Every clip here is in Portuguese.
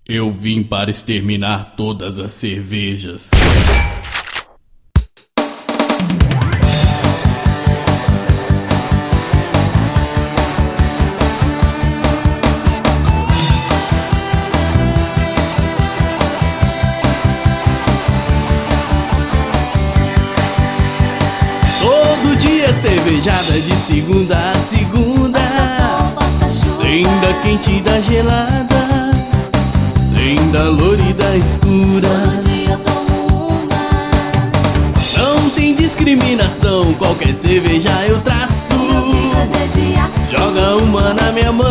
Eu vim para exterminar todas as cervejas. Todo dia cervejada de segunda a segunda. Tem da quente e da gelada, tem da loura e da escura. Todo dia eu tomo uma. Não tem discriminação, qualquer cerveja eu traço. Meu vidro é de aço. Joga uma na minha mão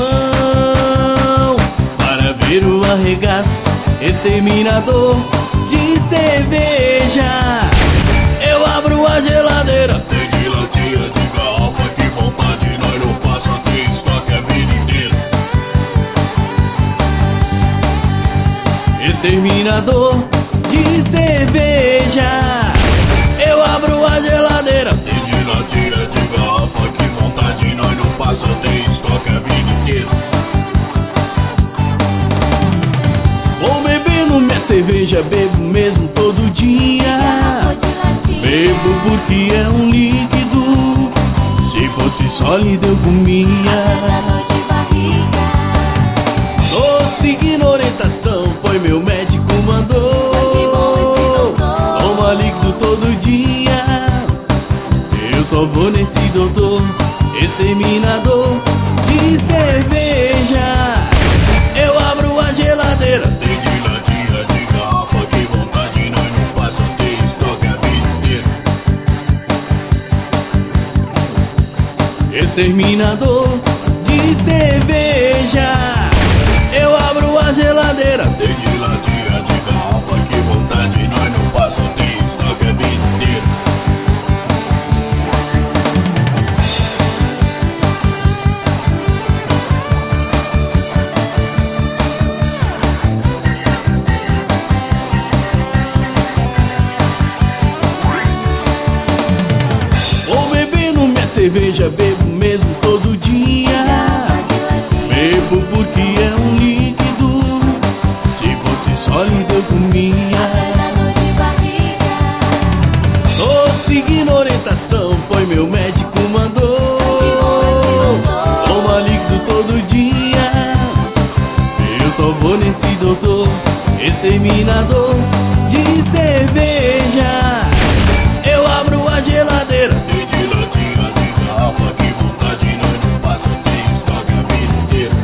para ver o arregaço. Exterminador de cerveja. Eu abro a geladeira, tem de latinha, de garrafa, que vontade nós não passa, tem estoque a vida inteira. Exterminador de cerveja. Eu abro a geladeira, tem de latinha, de garrafa, que vontade nós não passa, tem estoque a vida inteira. Vou bebendo minha cerveja, bebo mesmo todo dia. Garrafa de latinha. Bebo porque é um líquido, se fosse sólido eu comia. Dá dor de barriga. Tô seguindo orientação, foi meu médico mandou. Sangue bom esse doutor. Toma líquido todo dia, eu só vou nesse doutor. Exterminador de cerveja. Eu abro a geladeira, tem de latinha, de garrafa, que vontade nós não passa, tem estoque a vida inteira. Exterminador de cerveja. Eu abro a geladeira, tem de latinha, de garrafa, que vontade nós não passa, tem estoque a vida inteira. Vou bebendo minha cerveja, bebo mesmo todo dia. Garrafa de latinha. Bebo porque é um líquido, se fosse sólido eu comia. Dá dor de barriga. Tô seguindo orientação, foi meu médico mandou. Sangue bom esse doutor. Toma líquido todo dia, eu só vou nesse doutor. Exterminador de cerveja. Eu abro a geladeira, tem de latinha, de garrafa, que vontade nós não passa, tem estoque a vida inteira.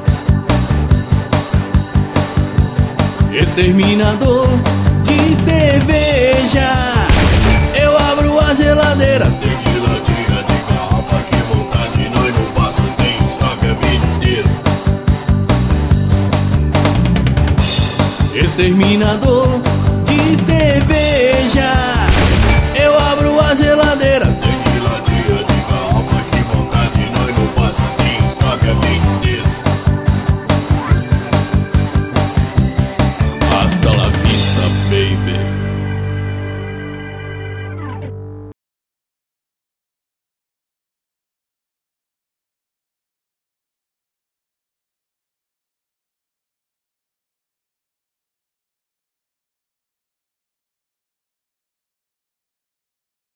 Exterminador de cerveja. Eu abro a geladeira, tem de latinha, de garrafa, que vontade nós não passa, tem estoque a vida inteira. Exterminador